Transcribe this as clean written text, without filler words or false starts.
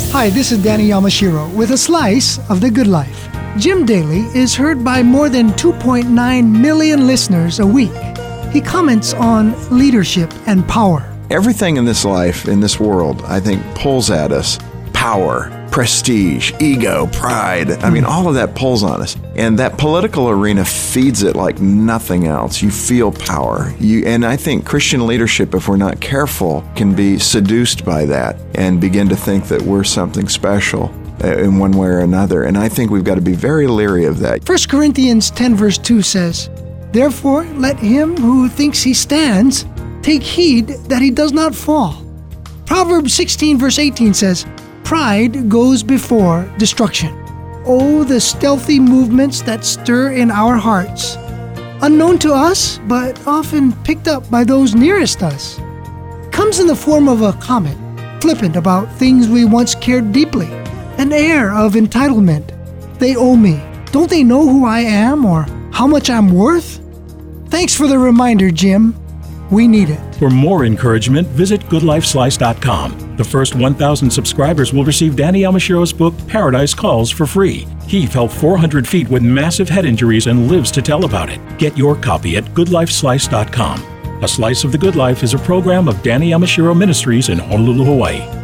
Hi, this is Danny Yamashiro with a slice of the good life. Jim Daly is heard by more than 2.9 million listeners a week. He comments on leadership and power. Everything in this life, in this world, I think pulls at us. Power, prestige, ego, pride. I mean, all of that pulls on us. And that political arena feeds it like nothing else. You feel power. And I think Christian leadership, if we're not careful, can be seduced by that and begin to think that we're something special in one way or another. And I think we've got to be very leery of that. 1 Corinthians 10 verse 2 says, "Therefore let him who thinks he stands take heed that he does not fall." Proverbs 16 verse 18 says, "Pride goes before destruction." Oh, the stealthy movements that stir in our hearts, unknown to us, but often picked up by those nearest us. Comes in the form of a comment, flippant about things we once cared deeply, an air of entitlement. They owe me. Don't they know who I am or how much I'm worth? Thanks for the reminder, Jim. We need it. For more encouragement, visit GoodLifeSlice.com. The first 1,000 subscribers will receive Danny Yamashiro's book, Paradise Calls, for free. He fell 400 feet with massive head injuries and lives to tell about it. Get your copy at GoodLifeSlice.com. A Slice of the Good Life is a program of Danny Yamashiro Ministries in Honolulu, Hawaii.